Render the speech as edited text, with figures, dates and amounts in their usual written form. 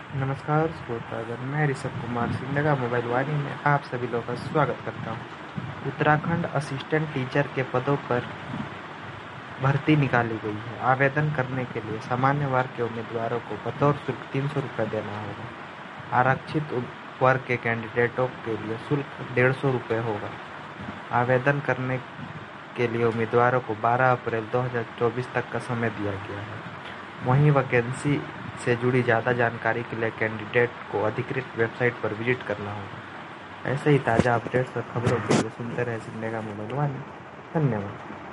नमस्कार श्रोतागण, मैं ऋषभ कुमार सिंह मोबाइल वाणी में आप सभी लोगों का स्वागत करता हूँ। उत्तराखंड असिस्टेंट टीचर के पदों पर भर्ती निकाली गई है। आवेदन करने के लिए सामान्य वर्ग के उम्मीदवारों को बतौर शुल्क 300 रुपये देना होगा। आरक्षित वर्ग के कैंडिडेटों के लिए शुल्क 150 रुपये होगा। आवेदन करने के लिए उम्मीदवारों को 12 अप्रैल 2024 तक का समय दिया गया है। वहीं वैकेंसी से जुड़ी ज़्यादा जानकारी के लिए कैंडिडेट को अधिकृत वेबसाइट पर विजिट करना होगा। ऐसे ही ताज़ा अपडेट्स और खबरों के लिए सुनते रहे सिंह मोबाइल वाणी। धन्यवाद।